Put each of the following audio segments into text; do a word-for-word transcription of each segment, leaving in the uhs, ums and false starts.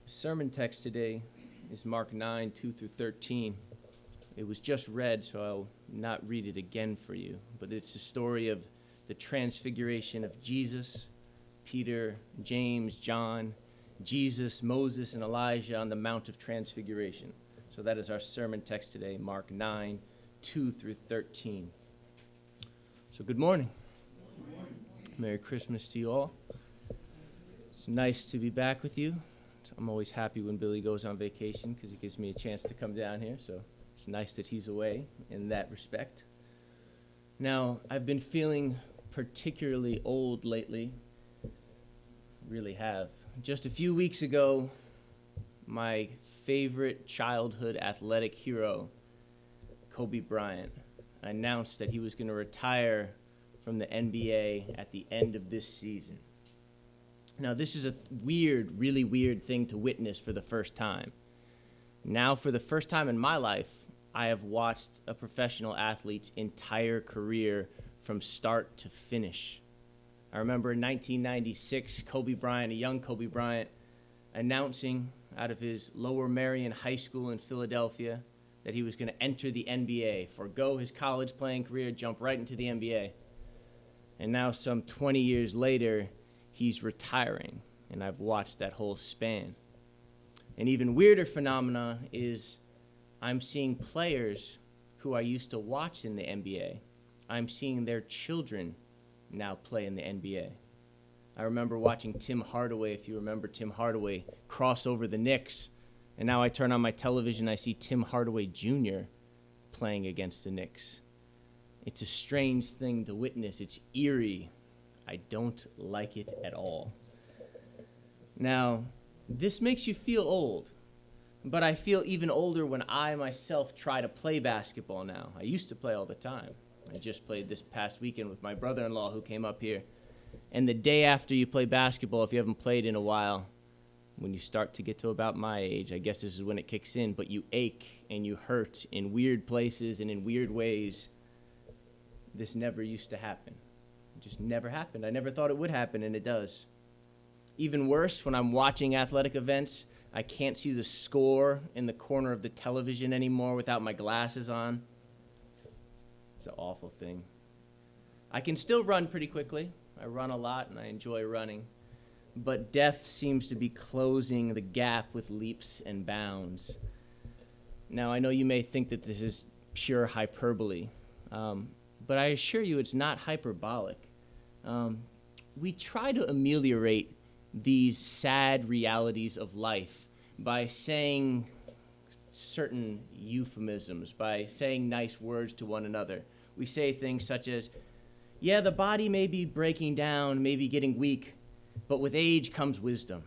Sermon text today is Mark nine, two through thirteen. It was just read, so I'll not read it again for you, but it's the story of the transfiguration of Jesus, Peter, James, John, Jesus, Moses, and Elijah on the Mount of Transfiguration. So that is our sermon text today, Mark nine, two through thirteen. So good morning. Good morning. Merry Christmas to you all. It's nice to be back with you. I'm always happy when Billy goes on vacation because it gives me a chance to come down here, so it's nice that he's away in that respect. Now, I've been feeling particularly old lately. Really have. Just a few weeks ago, my favorite childhood athletic hero, Kobe Bryant, announced that he was going to retire from the N B A at the end of this season. Now, this is a weird, really weird thing to witness for the first time. Now, for the first time in my life, I have watched a professional athlete's entire career from start to finish. I remember in nineteen ninety-six, Kobe Bryant, a young Kobe Bryant, announcing out of his Lower Merion High School in Philadelphia that he was going to enter the N B A, forego his college playing career, jump right into the N B A. And now, some twenty years later, he's retiring, and I've watched that whole span. An even weirder phenomena is I'm seeing players who I used to watch in the N B A. I'm seeing their children now play in the N B A. I remember watching Tim Hardaway, if you remember Tim Hardaway, cross over the Knicks, and now I turn on my television, I see Tim Hardaway Junior playing against the Knicks. It's a strange thing to witness. It's eerie. I don't like it at all. Now, this makes you feel old, but I feel even older when I myself try to play basketball now. I used to play all the time. I just played this past weekend with my brother-in-law who came up here. And the day after you play basketball, if you haven't played in a while, when you start to get to about my age, I guess this is when it kicks in, but you ache and you hurt in weird places and in weird ways. This never used to happen. It just never happened. I never thought it would happen, and it does. Even worse, when I'm watching athletic events, I can't see the score in the corner of the television anymore without my glasses on. It's an awful thing. I can still run pretty quickly. I run a lot, and I enjoy running. But death seems to be closing the gap with leaps and bounds. Now, I know you may think that this is pure hyperbole, um, but I assure you it's not hyperbolic. Um, we try to ameliorate these sad realities of life by saying certain euphemisms, by saying nice words to one another. We say things such as, yeah, the body may be breaking down, maybe getting weak, but with age comes wisdom.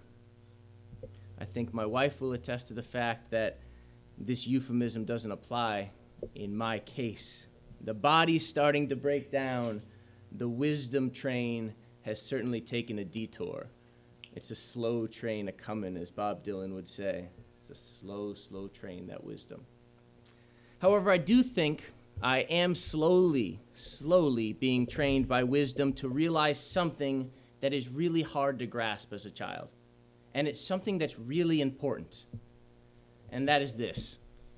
I think my wife will attest to the fact that this euphemism doesn't apply in my case. The body's starting to break down. The wisdom train has certainly taken a detour. It's a slow train a-comin', as Bob Dylan would say. It's a slow, slow train, that wisdom. However, I do think I am slowly, slowly being trained by wisdom to realize something that is really hard to grasp as a child. And it's something that's really important. And that is this.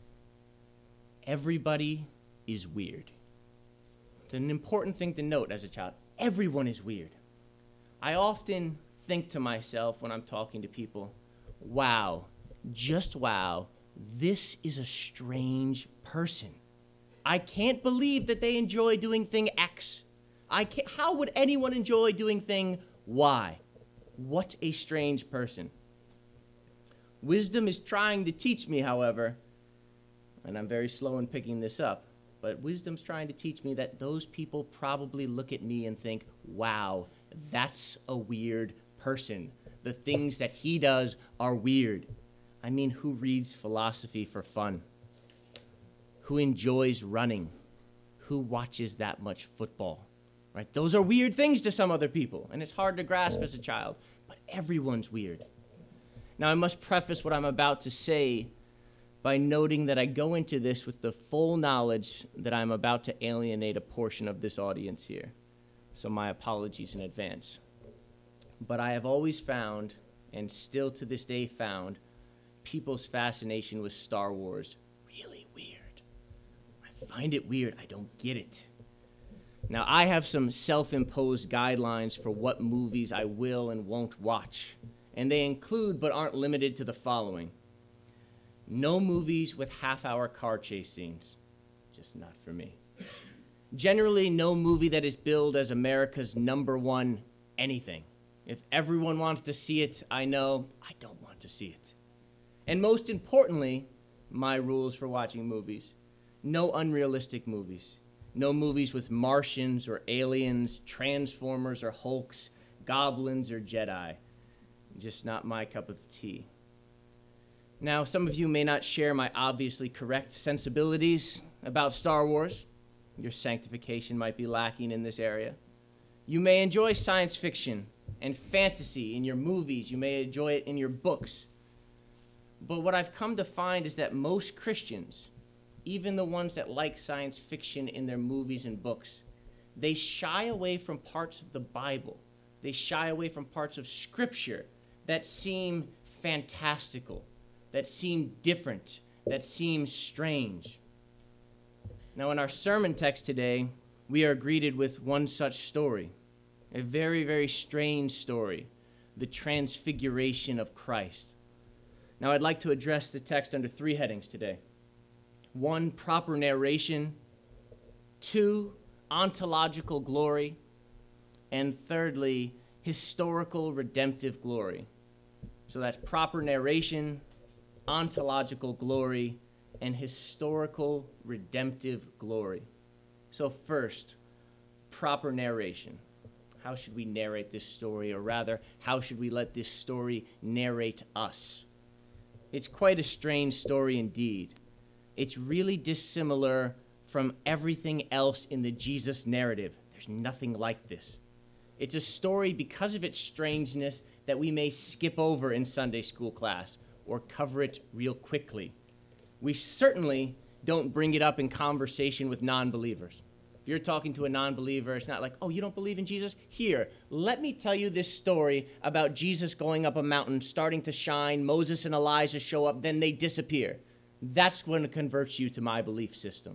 Everybody is weird. It's an important thing to note as a child. Everyone is weird. I often think to myself when I'm talking to people, wow, just wow, this is a strange person. I can't believe that they enjoy doing thing X. I can't, how would anyone enjoy doing thing Y? What a strange person. Wisdom is trying to teach me, however, and I'm very slow in picking this up, but wisdom's trying to teach me that those people probably look at me and think, wow, that's a weird person. The things that he does are weird. I mean, who reads philosophy for fun? Who enjoys running? Who watches that much football? Right? Those are weird things to some other people, and it's hard to grasp as a child, but everyone's weird. Now, I must preface what I'm about to say by noting that I go into this with the full knowledge that I'm about to alienate a portion of this audience here. So my apologies in advance. But I have always found, and still to this day found, people's fascination with Star Wars really weird. I find it weird. I don't get it. Now, I have some self-imposed guidelines for what movies I will and won't watch, and they include but aren't limited to the following. No movies with half-hour car chase scenes. Just not for me. Generally, no movie that is billed as America's number one anything. If everyone wants to see it, I know I don't want to see it. And most importantly, my rules for watching movies. No unrealistic movies. No movies with Martians or aliens, Transformers or Hulks, goblins or Jedi. Just not my cup of tea. Now, some of you may not share my obviously correct sensibilities about Star Wars. Your sanctification might be lacking in this area. You may enjoy science fiction and fantasy in your movies. You may enjoy it in your books. But what I've come to find is that most Christians, even the ones that like science fiction in their movies and books, they shy away from parts of the Bible. They shy away from parts of Scripture that seem fantastical, that seem different, that seem strange. Now, in our sermon text today, we are greeted with one such story, a very, very strange story, the transfiguration of Christ. Now, I'd like to address the text under three headings today. One, proper narration. Two, ontological glory. And thirdly, historical redemptive glory. So that's proper narration, ontological glory, and historical redemptive glory. So first, proper narration. How should we narrate this story? Or rather, how should we let this story narrate us? It's quite a strange story indeed. It's really dissimilar from everything else in the Jesus narrative. There's nothing like this. It's a story, because of its strangeness, that we may skip over in Sunday school class or cover it real quickly. We certainly don't bring it up in conversation with non-believers. If you're talking to a non-believer, it's not like, oh, you don't believe in Jesus? Here, let me tell you this story about Jesus going up a mountain, starting to shine, Moses and Elijah show up, then they disappear. That's going to convert you to my belief system.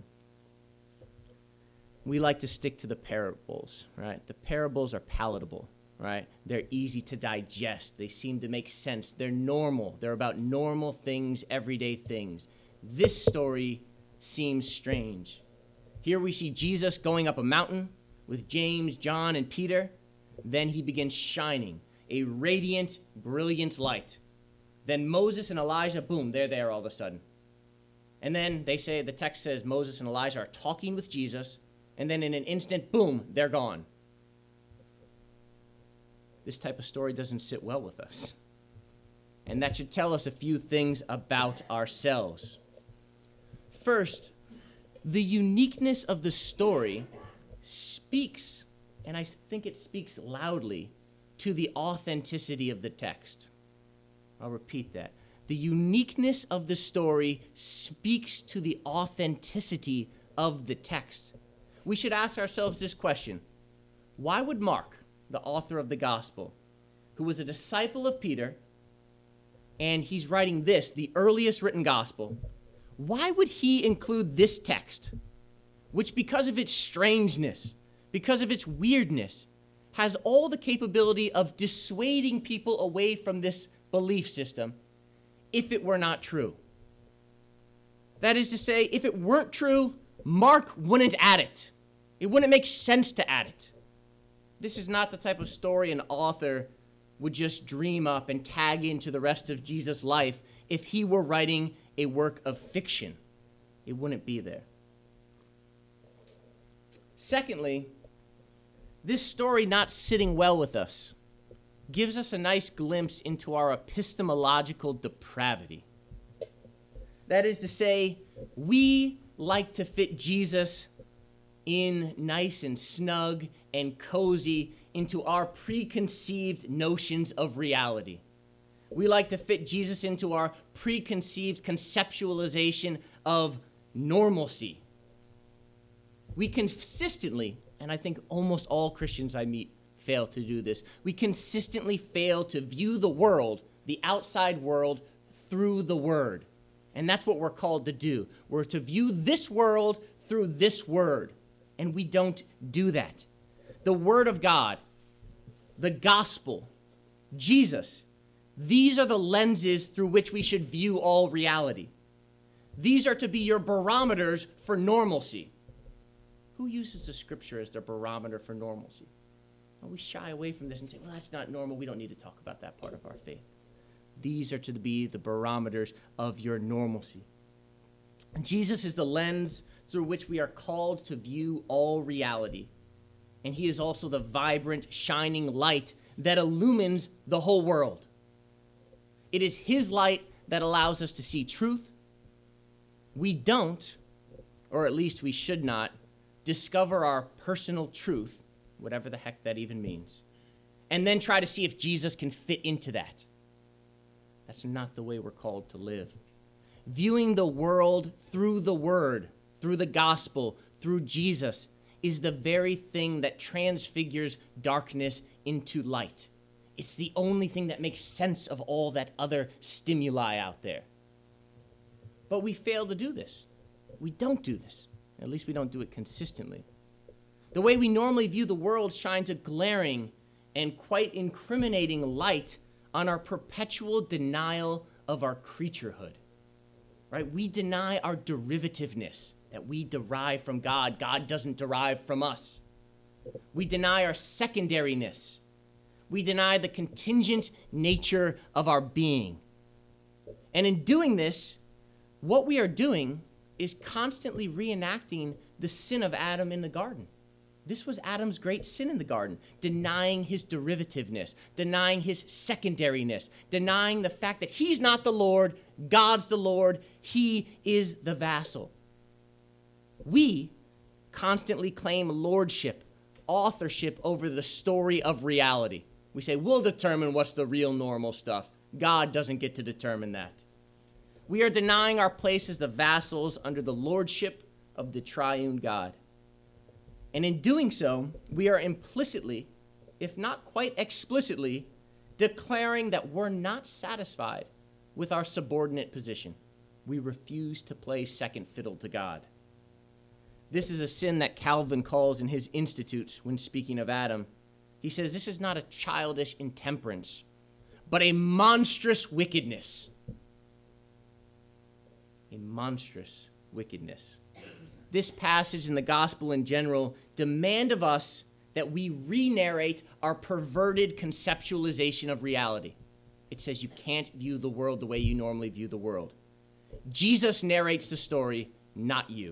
We like to stick to the parables, right? The parables are palatable, right? They're easy to digest. They seem to make sense. They're normal. They're about normal things, everyday things. This story seems strange. Here we see Jesus going up a mountain with James, John, and Peter. Then he begins shining, a radiant, brilliant light. Then Moses and Elijah, boom, they're there all of a sudden. And then they say, the text says Moses and Elijah are talking with Jesus, and then in an instant, boom, they're gone. This type of story doesn't sit well with us. And that should tell us a few things about ourselves. First, the uniqueness of the story speaks, and I think it speaks loudly, to the authenticity of the text. I'll repeat that. The uniqueness of the story speaks to the authenticity of the text. We should ask ourselves this question. Why would Mark, the author of the gospel, who was a disciple of Peter, and he's writing this, the earliest written gospel, why would he include this text, which because of its strangeness, because of its weirdness, has all the capability of dissuading people away from this belief system if it were not true? That is to say, if it weren't true, Mark wouldn't add it. It wouldn't make sense to add it. This is not the type of story an author would just dream up and tag into the rest of Jesus' life if he were writing a work of fiction. It wouldn't be there. Secondly, this story not sitting well with us gives us a nice glimpse into our epistemological depravity. That is to say, we like to fit Jesus in nice and snug and cozy into our preconceived notions of reality. We like to fit Jesus into our preconceived conceptualization of normalcy. We consistently, and I think almost all Christians I meet fail to do this, we consistently fail to view the world, the outside world, through the Word. And that's what we're called to do. We're to view this world through this Word. And we don't do that. The Word of God, the gospel, Jesus, these are the lenses through which we should view all reality. These are to be your barometers for normalcy. Who uses the scripture as their barometer for normalcy? Well, we shy away from this and say, well, that's not normal. We don't need to talk about that part of our faith. These are to be the barometers of your normalcy. Jesus is the lens through which we are called to view all reality. And he is also the vibrant, shining light that illumines the whole world. It is his light that allows us to see truth. We don't, or at least we should not, discover our personal truth, whatever the heck that even means, and then try to see if Jesus can fit into that. That's not the way we're called to live. Viewing the world through the Word, through the gospel, through Jesus, is the very thing that transfigures darkness into light. It's the only thing that makes sense of all that other stimuli out there. But we fail to do this. We don't do this. At least we don't do it consistently. The way we normally view the world shines a glaring and quite incriminating light on our perpetual denial of our creaturehood. Right? We deny our derivativeness, that we derive from God. God doesn't derive from us. We deny our secondariness. We deny the contingent nature of our being. And in doing this, what we are doing is constantly reenacting the sin of Adam in the garden. This was Adam's great sin in the garden, denying his derivativeness, denying his secondariness, denying the fact that he's not the Lord, God's the Lord, he is the vassal. We constantly claim lordship, authorship over the story of reality. We say, we'll determine what's the real normal stuff. God doesn't get to determine that. We are denying our place as the vassals under the lordship of the triune God. And in doing so, we are implicitly, if not quite explicitly, declaring that we're not satisfied with our subordinate position. We refuse to play second fiddle to God. This is a sin that Calvin calls in his Institutes when speaking of Adam. He says this is not a childish intemperance, but a monstrous wickedness. A monstrous wickedness. This passage and the gospel in general demand of us that we re-narrate our perverted conceptualization of reality. It says you can't view the world the way you normally view the world. Jesus narrates the story, not you.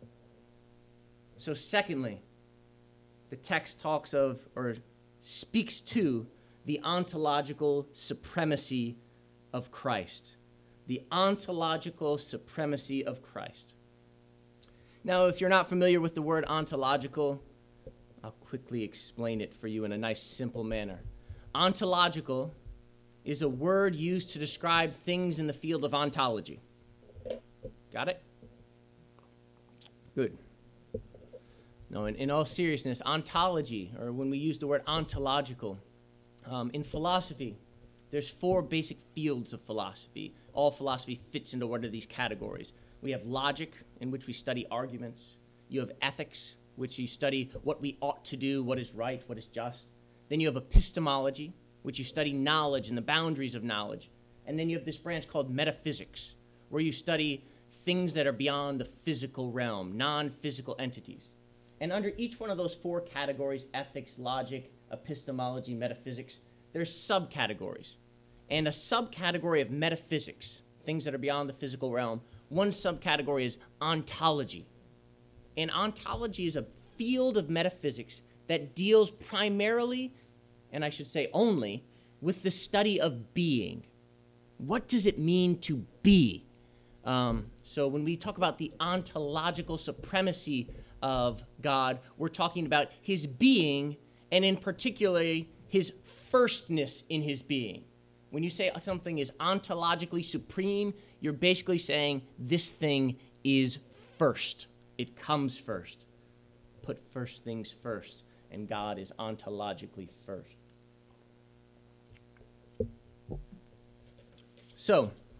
So secondly, the text talks of, or speaks to, the ontological supremacy of Christ. The ontological supremacy of Christ. Now, if you're not familiar with the word ontological, I'll quickly explain it for you in a nice, simple manner. Ontological is a word used to describe things in the field of ontology. Got it? Good. No, in, in all seriousness, ontology, or when we use the word ontological, um, in philosophy, there's four basic fields of philosophy. All philosophy fits into one of these categories. We have logic, in which we study arguments. You have ethics, which you study what we ought to do, what is right, what is just. Then you have epistemology, which you study knowledge and the boundaries of knowledge. And then you have this branch called metaphysics, where you study things that are beyond the physical realm, non-physical entities. And under each one of those four categories, ethics, logic, epistemology, metaphysics, there's subcategories. And a subcategory of metaphysics, things that are beyond the physical realm, one subcategory is ontology. And ontology is a field of metaphysics that deals primarily, and I should say only, with the study of being. What does it mean to be? Um, so when we talk about the ontological supremacy of God, we're talking about his being, and in particular, his firstness in his being. When you say something is ontologically supreme, you're basically saying this thing is first. It comes first. Put first things first, and God is ontologically first. So,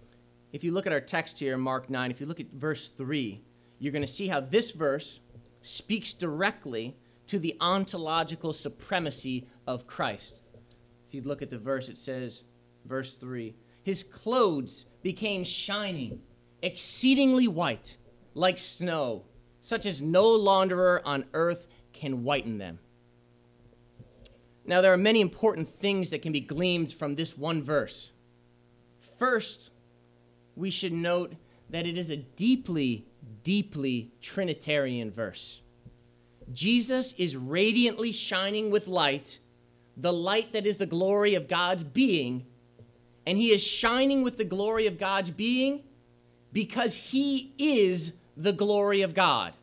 if you look at our text here in Mark nine, if you look at verse three, you're going to see how this verse speaks directly to the ontological supremacy of Christ. If you look at the verse, it says, verse three, his clothes became shining, exceedingly white, like snow, such as no launderer on earth can whiten them. Now, there are many important things that can be gleaned from this one verse. First, we should note that it is a deeply, deeply Trinitarian verse. Jesus is radiantly shining with light, the light that is the glory of God's being, and he is shining with the glory of God's being because he is the glory of God.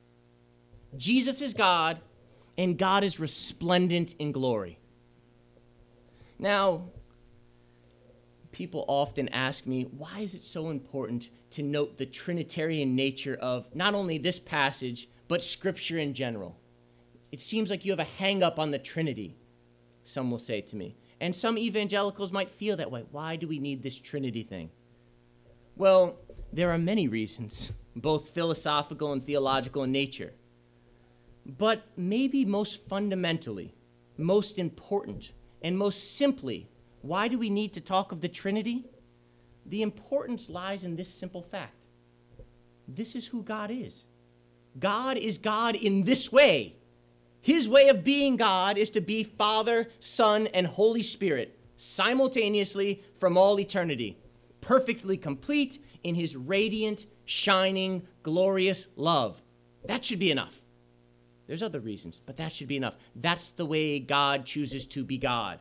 Jesus is God, and God is resplendent in glory. Now, people often ask me, why is it so important to note the Trinitarian nature of not only this passage, but Scripture in general? It seems like you have a hang-up on the Trinity, some will say to me. And some evangelicals might feel that way. Why do we need this Trinity thing? Well, there are many reasons, both philosophical and theological in nature. But maybe most fundamentally, most important, and most simply, why do we need to talk of the Trinity? The importance lies in this simple fact. This is who God is. God is God in this way. His way of being God is to be Father, Son, and Holy Spirit simultaneously from all eternity, perfectly complete in his radiant, shining, glorious love. That should be enough. There's other reasons, but that should be enough. That's the way God chooses to be God.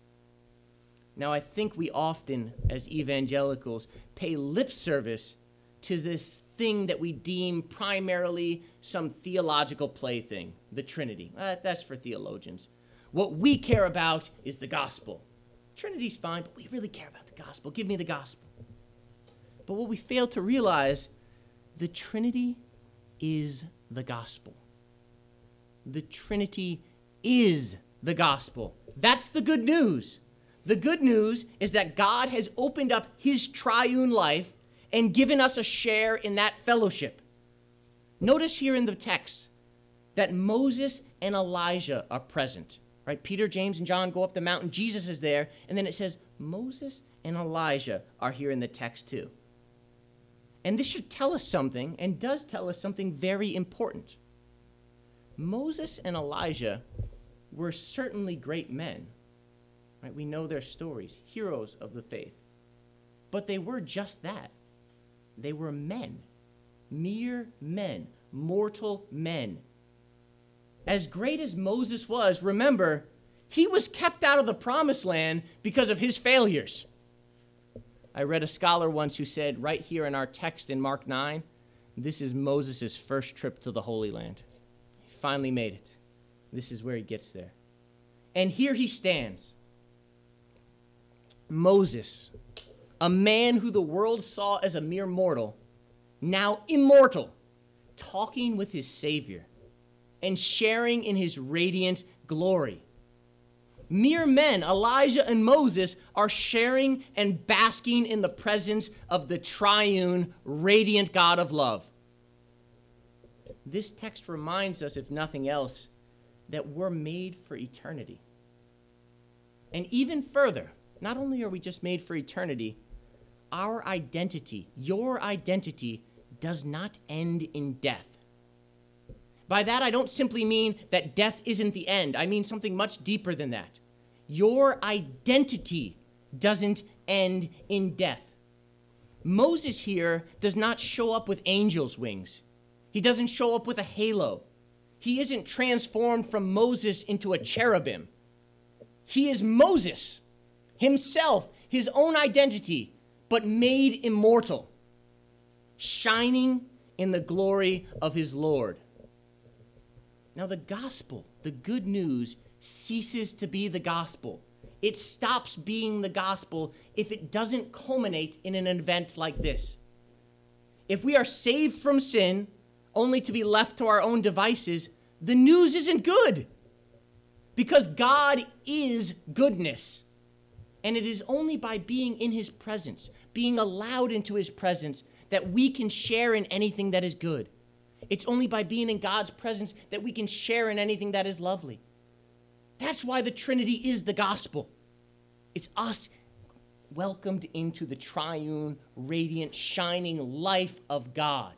Now, I think we often, as evangelicals, pay lip service to this thing that we deem primarily some theological plaything, the Trinity. Uh, that's for theologians. What we care about is the gospel. Trinity's fine, but we really care about the gospel. Give me the gospel. But what we fail to realize, the Trinity is the gospel. The Trinity is the gospel. That's the good news. The good news is that God has opened up his triune life and given us a share in that fellowship. Notice here in the text that Moses and Elijah are present. Right? Peter, James, and John go up the mountain. Jesus is there. And then it says Moses and Elijah are here in the text too. And this should tell us something, and does tell us something very important. Moses and Elijah were certainly great men. Right? We know their stories, heroes of the faith. But they were just that. They were men, mere men, mortal men. As great as Moses was, remember, he was kept out of the promised land because of his failures. I read a scholar once who said, right here in our text in Mark nine, this is Moses' first trip to the Holy Land. He finally made it. This is where he gets there. And here he stands. Moses, a man who the world saw as a mere mortal, now immortal, talking with his Savior and sharing in his radiant glory. Mere men, Elijah and Moses, are sharing and basking in the presence of the triune, radiant God of love. This text reminds us, if nothing else, that we're made for eternity. And even further, not only are we just made for eternity, our identity, your identity, does not end in death. By that, I don't simply mean that death isn't the end. I mean something much deeper than that. Your identity doesn't end in death. Moses here does not show up with angel's wings. He doesn't show up with a halo. He isn't transformed from Moses into a cherubim. He is Moses himself, his own identity, but made immortal, shining in the glory of his Lord. Now, the gospel, the good news, ceases to be the gospel. It stops being the gospel if it doesn't culminate in an event like this. If we are saved from sin, only to be left to our own devices, the news isn't good. Because God is goodness. And it is only by being in his presence, being allowed into his presence that we can share in anything that is good. It's only by being in God's presence that we can share in anything that is lovely. That's why the Trinity is the gospel. It's us welcomed into the triune, radiant, shining life of God.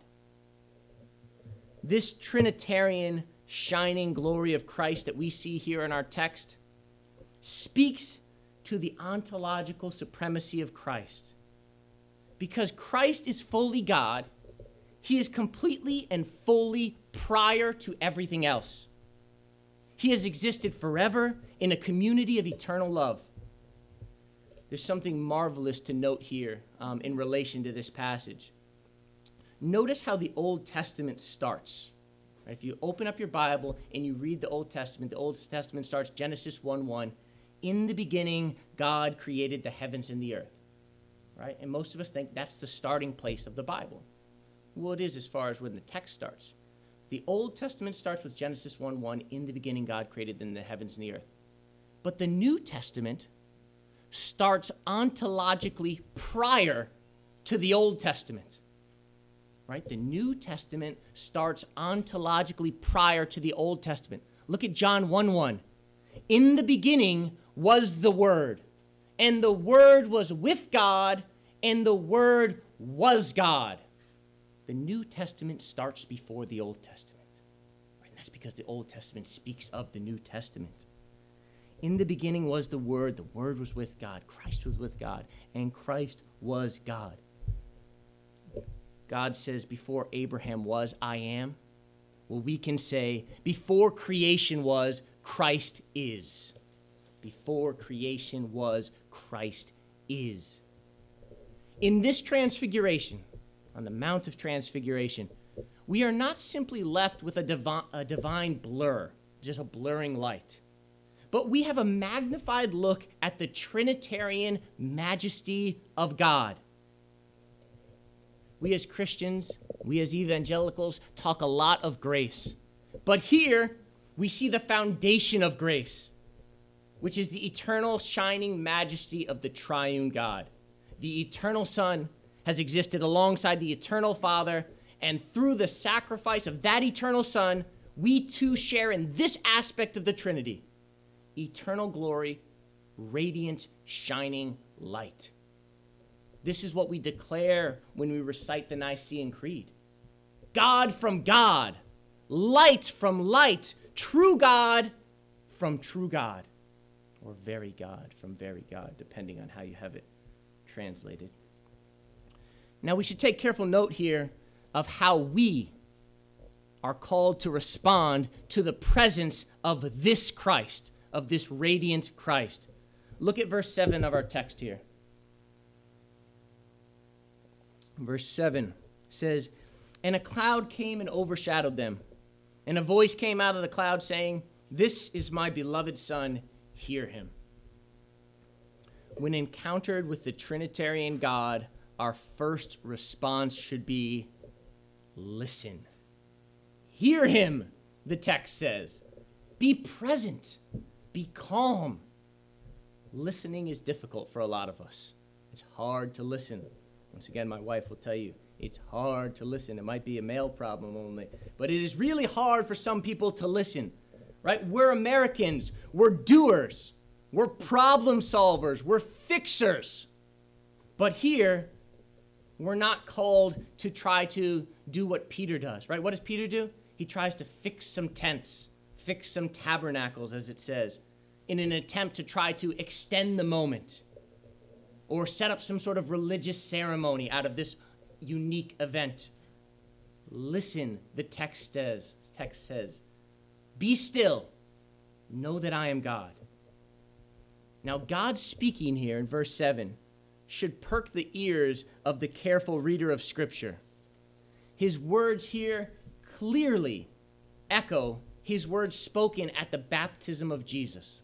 This Trinitarian shining glory of Christ that we see here in our text speaks to the ontological supremacy of Christ. Because Christ is fully God, he is completely and fully prior to everything else. He has existed forever in a community of eternal love. There's something marvelous to note here um, in relation to this passage. Notice how the Old Testament starts. Right? If you open up your Bible and you read the Old Testament, the Old Testament starts Genesis one one. In the beginning, God created the heavens and the earth. Right? And most of us think that's the starting place of the Bible. Well, it is as far as when the text starts. The Old Testament starts with Genesis one one. In the beginning, God created the heavens and the earth. But the New Testament starts ontologically prior to the Old Testament. Right? The New Testament starts ontologically prior to the Old Testament. Look at John one one. In the beginning was the Word, and the Word was with God, and the Word was God. The New Testament starts before the Old Testament. Right? And that's because the Old Testament speaks of the New Testament. In the beginning was the Word, the Word was with God, Christ was with God, and Christ was God. God says, before Abraham was, I am. Well, we can say, before creation was, Christ is. Before creation was, Christ is. In this transfiguration, on the Mount of Transfiguration, we are not simply left with a, divi- a divine blur, just a blurring light. But we have a magnified look at the Trinitarian majesty of God. We as Christians, we as evangelicals, talk a lot of grace. But here, we see the foundation of grace, which is the eternal shining majesty of the triune God. The eternal Son has existed alongside the eternal Father, and through the sacrifice of that eternal Son, we too share in this aspect of the Trinity: eternal glory, radiant, shining light. This is what we declare when we recite the Nicene Creed. God from God, light from light, true God from true God, or very God from very God, depending on how you have it translated. Now, we should take careful note here of how we are called to respond to the presence of this Christ, of this radiant Christ. Look at verse seven of our text here. Verse seven says, "And a cloud came and overshadowed them, and a voice came out of the cloud saying, 'This is my beloved Son, hear him.'" When encountered with the Trinitarian God, our first response should be, listen. Hear him, the text says. Be present. Be calm. Listening is difficult for a lot of us. It's hard to listen. Once again, my wife will tell you, it's hard to listen. It might be a male problem only, but it is really hard for some people to listen, right? We're Americans. We're doers. We're problem solvers. We're fixers. But here, we're not called to try to do what Peter does, right? What does Peter do? He tries to fix some tents, fix some tabernacles, as it says, in an attempt to try to extend the moment or set up some sort of religious ceremony out of this unique event. Listen, the text says, text says, be still, know that I am God. Now, God speaking here in verse seven should perk the ears of the careful reader of Scripture. His words here clearly echo his words spoken at the baptism of Jesus.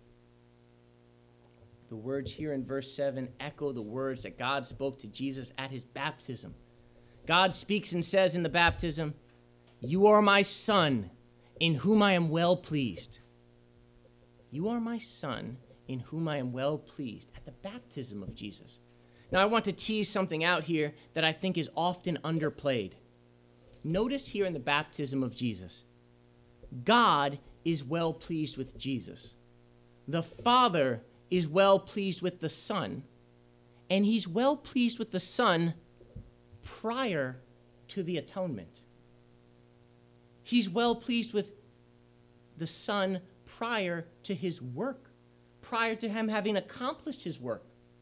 The words here in verse seven echo the words that God spoke to Jesus at his baptism. God speaks and says in the baptism, "You are my Son, in whom I am well pleased." You are my Son, in whom I am well pleased, at the baptism of Jesus. Now, I want to tease something out here that I think is often underplayed. Notice here in the baptism of Jesus, God is well pleased with Jesus. The Father is well pleased with the Son, and he's well pleased with the Son prior to the atonement. He's well pleased with the Son prior to his work, prior to him having accomplished his work.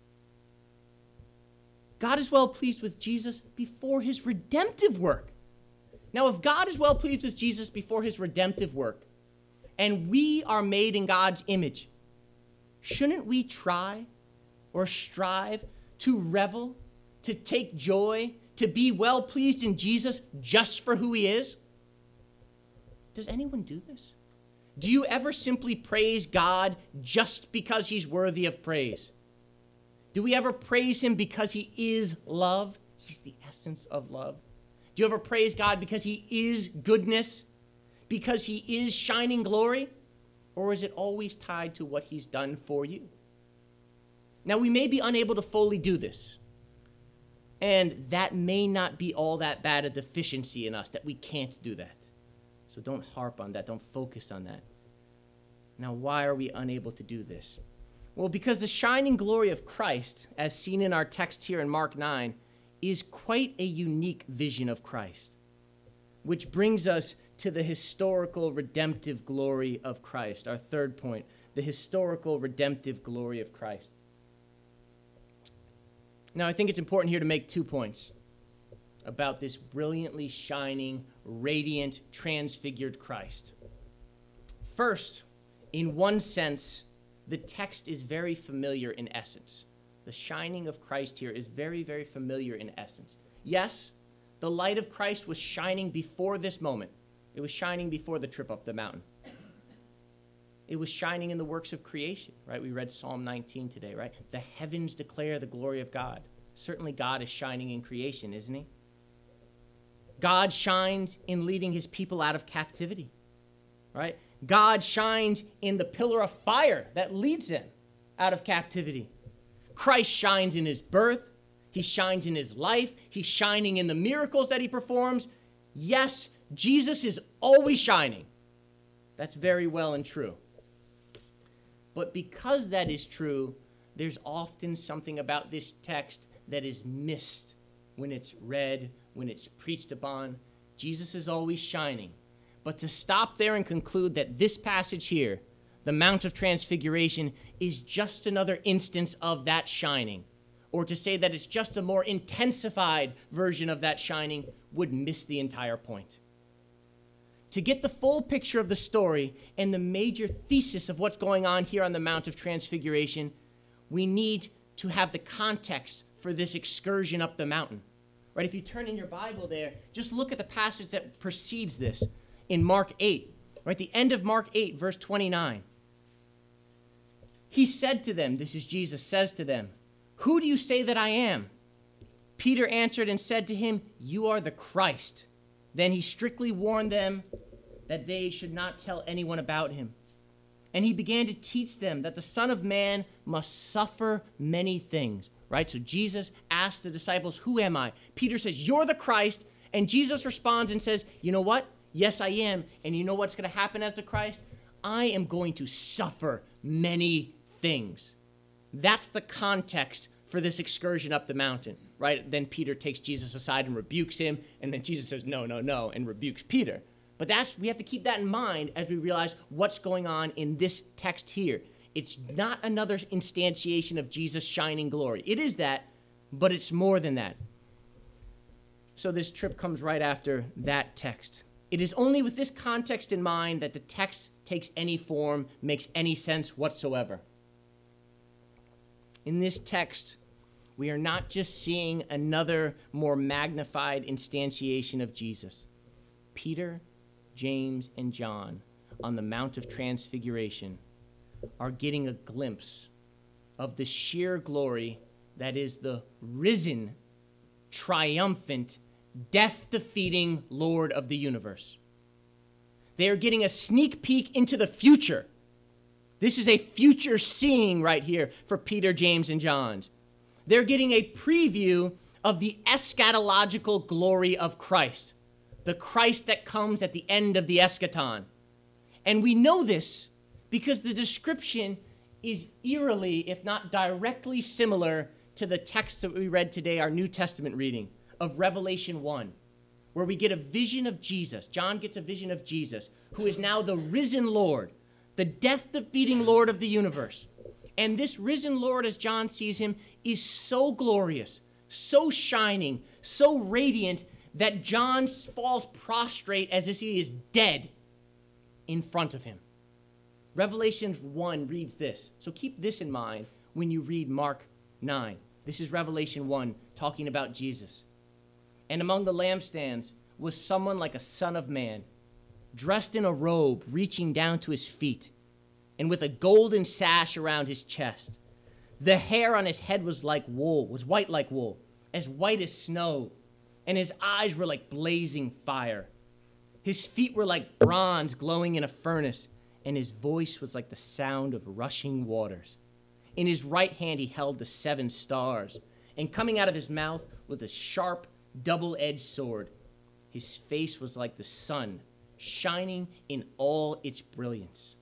God is well pleased with Jesus before his redemptive work. Now, if God is well pleased with Jesus before his redemptive work, and we are made in God's image, shouldn't we try or strive to revel, to take joy, to be well pleased in Jesus just for who he is? Does anyone do this? Do you ever simply praise God just because he's worthy of praise? Do we ever praise him because he is love? He's the essence of love. Do you ever praise God because he is goodness? Because he is shining glory? Or is it always tied to what he's done for you? Now, we may be unable to fully do this. And that may not be all that bad a deficiency in us, that we can't do that. So don't harp on that. Don't focus on that. Now, why are we unable to do this? Well, because the shining glory of Christ, as seen in our text here in Mark nine, is quite a unique vision of Christ, which brings us to the historical redemptive glory of Christ. Our third point, the historical redemptive glory of Christ. Now, I think it's important here to make two points about this brilliantly shining, radiant, transfigured Christ. First, in one sense, the text is very familiar in essence. The shining of Christ here is very, very familiar in essence. Yes, the light of Christ was shining before this moment. It was shining before the trip up the mountain. It was shining in the works of creation, right? We read Psalm nineteen today, right? The heavens declare the glory of God. Certainly God is shining in creation, isn't he? God shines in leading his people out of captivity, right? God shines in the pillar of fire that leads them out of captivity. Christ shines in his birth. He shines in his life. He's shining in the miracles that he performs. Yes, Jesus is always shining. That's very well and true. But because that is true, there's often something about this text that is missed when it's read, when it's preached upon. Jesus is always shining. But to stop there and conclude that this passage here, the Mount of Transfiguration, is just another instance of that shining, or to say that it's just a more intensified version of that shining, would miss the entire point. To get the full picture of the story and the major thesis of what's going on here on the Mount of Transfiguration, we need to have the context for this excursion up the mountain. Right? If you turn in your Bible there, just look at the passage that precedes this in Mark eight. Right? The end of Mark eight, verse twenty-nine. He said to them, this is Jesus, says to them, "Who do you say that I am?" Peter answered and said to him, "You are the Christ." Then he strictly warned them that they should not tell anyone about him. And he began to teach them that the Son of Man must suffer many things. Right? So Jesus asked the disciples, "Who am I?" Peter says, "You're the Christ." And Jesus responds and says, "You know what? Yes, I am. And you know what's going to happen as the Christ? I am going to suffer many things." That's the context for this excursion up the mountain, right? Then Peter takes Jesus aside and rebukes him, and then Jesus says, "No, no, no," and rebukes Peter. But that's, we have to keep that in mind as we realize what's going on in this text here. It's not another instantiation of Jesus' shining glory. It is that, but it's more than that. So this trip comes right after that text. It is only with this context in mind that the text takes any form, makes any sense whatsoever. In this text, we are not just seeing another more magnified instantiation of Jesus. Peter, James, and John on the Mount of Transfiguration are getting a glimpse of the sheer glory that is the risen, triumphant, death-defeating Lord of the universe. They are getting a sneak peek into the future. This is a future seeing right here for Peter, James, and John. They're getting a preview of the eschatological glory of Christ, the Christ that comes at the end of the eschaton. And we know this because the description is eerily, if not directly similar to the text that we read today, our New Testament reading of Revelation one, where we get a vision of Jesus. John gets a vision of Jesus, who is now the risen Lord, the death-defeating Lord of the universe. And this risen Lord, as John sees him, is so glorious, so shining, so radiant, that John falls prostrate as if he is dead in front of him. Revelation one reads this. So keep this in mind when you read Mark nine. This is Revelation one talking about Jesus. And among the lampstands was someone like a son of man, dressed in a robe reaching down to his feet, and with a golden sash around his chest. The hair on his head was like wool, was white like wool, as white as snow, and his eyes were like blazing fire. His feet were like bronze glowing in a furnace, and his voice was like the sound of rushing waters. In his right hand he held the seven stars, and coming out of his mouth was a sharp, double-edged sword. His face was like the sun, shining in all its brilliance.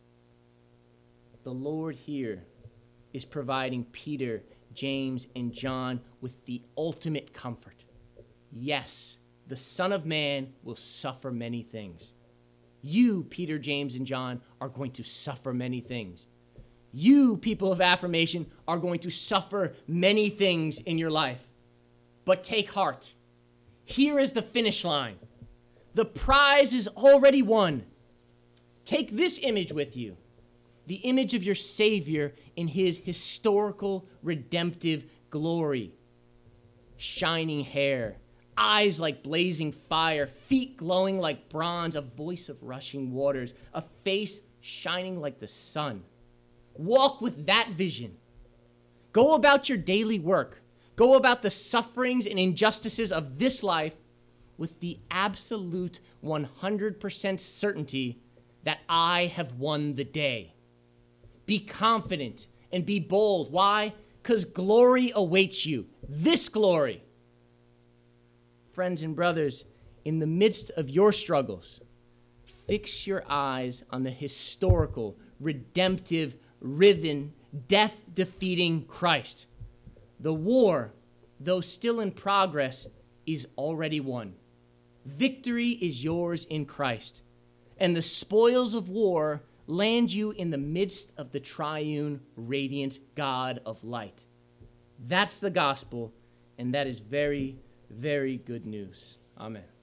The Lord here is providing Peter, James, and John with the ultimate comfort. Yes, the Son of Man will suffer many things. You, Peter, James, and John, are going to suffer many things. You, people of affirmation, are going to suffer many things in your life. But take heart. Here is the finish line. The prize is already won. Take this image with you. The image of your Savior in his historical, redemptive glory. Shining hair, eyes like blazing fire, feet glowing like bronze, a voice of rushing waters, a face shining like the sun. Walk with that vision. Go about your daily work. Go about the sufferings and injustices of this life with the absolute one hundred percent certainty that I have won the day. Be confident and be bold. Why? Because glory awaits you. This glory. Friends and brothers, in the midst of your struggles, fix your eyes on the historical, redemptive, risen, death-defeating Christ. The war, though still in progress, is already won. Victory is yours in Christ, and the spoils of war land you in the midst of the triune, radiant God of light. That's the gospel, and that is very, very good news. Amen.